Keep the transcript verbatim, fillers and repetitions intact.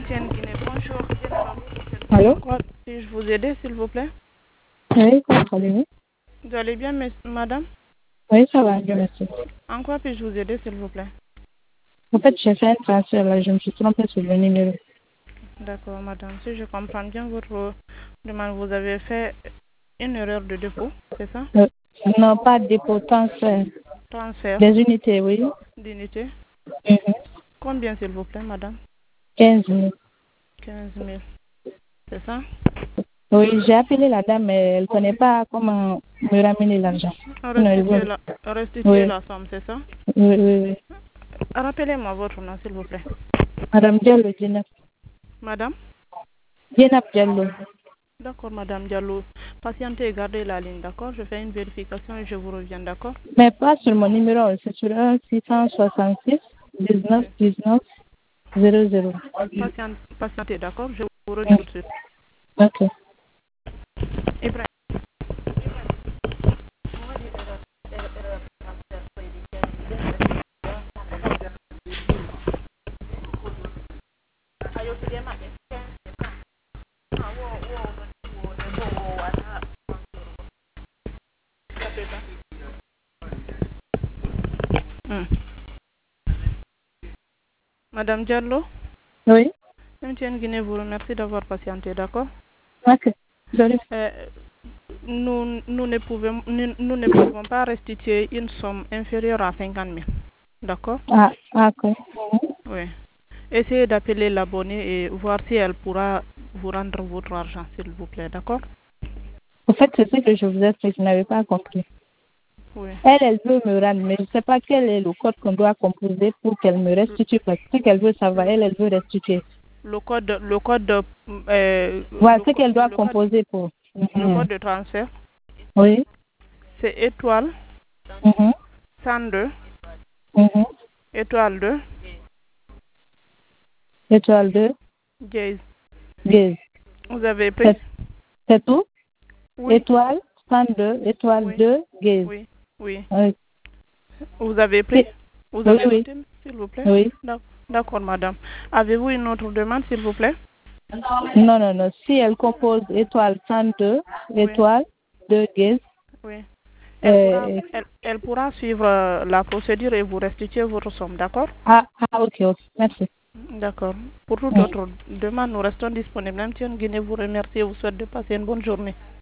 Tienne Guinée, bonjour. Allô? Quoi puis-je vous aider, s'il vous plaît? Oui, comment allez-vous? Vous allez bien, mes- madame? Oui, ça va, Dieu merci. En quoi puis-je vous aider, s'il vous plaît? En fait, j'ai fait un transfert là, je me suis trompée sur le numéro. D'accord, madame. Si je comprends bien votre demande, vous avez fait une erreur de dépôt, c'est ça? Euh, non, pas de dépôt, transfert. Transfert Des unités, oui. d'unité. Mhm. Combien, s'il vous plaît, madame? quinze mille. quinze mille. C'est ça? Oui, j'ai appelé la dame, mais elle ne connaît pas comment me ramener l'argent. Sinon, elle Restituer veut- la, restituer Oui, la somme, c'est ça? oui, oui, oui. Rappelez-moi votre nom, s'il vous plaît. Madame Diallo, Dienab. Madame? Dienab Diallo. D'accord, madame Diallo. Patientez et gardez la ligne, d'accord? Je fais une vérification et je vous reviens, d'accord? Mais pas sur mon numéro, c'est sur un six cent soixante-six dix-neuf dix-neuf zéro zéro. Patient- Patientez, d'accord? Je vous reviens tout de suite. Ok. Ibrahim. Hmm. Madame Diallo, Oui. M T N Guinée vous remercie d'avoir patienté, d'accord? Ok. Désolé. Euh, nous, nous, ne pouvons, nous, nous ne pouvons pas restituer une somme inférieure à cinquante mille, d'accord? Ah, ah, ok. Mhm. Oui. Essayez d'appeler l'abonné et voir si elle pourra vous rendre votre argent, s'il vous plaît, d'accord? En fait, c'est ce que je vous ai fait, je n'avais pas compris. Oui. Elle, elle veut me rendre, mais je ne sais pas quel est le code qu'on doit composer pour qu'elle me restitue. Parce que ce qu'elle veut savoir, elle, elle veut restituer. Le code, le code, de, euh, Voilà le, ce co- qu'elle doit le code, composer pour. le Mhm. code de transfert, Oui. c'est étoile Mhm. cent deux, Mhm. étoile deux, Étoile deux, dièse. dièse. Vous avez pris? C'est c'est tout? Oui, Étoile cent deux, étoile oui, deux, dièse. oui, oui. Oui. Vous avez pris? Si- Vous Oui, avez oui. noté, s'il vous plaît? Oui. D'ac- D'accord, madame. Avez-vous une autre demande, s'il vous plaît? Non, non, non. Si elle compose étoile cent deux, Oui, étoile deux, dièse. oui. Elle pourra, Euh, elle, elle pourra suivre euh, la procédure et vous restituer votre somme, d'accord? ah, ah, ok, ok. Merci. D'accord. Pour toute Mm. autre demande, nous restons disponibles. M T N Guinée vous remercie et vous souhaite de passer une bonne journée.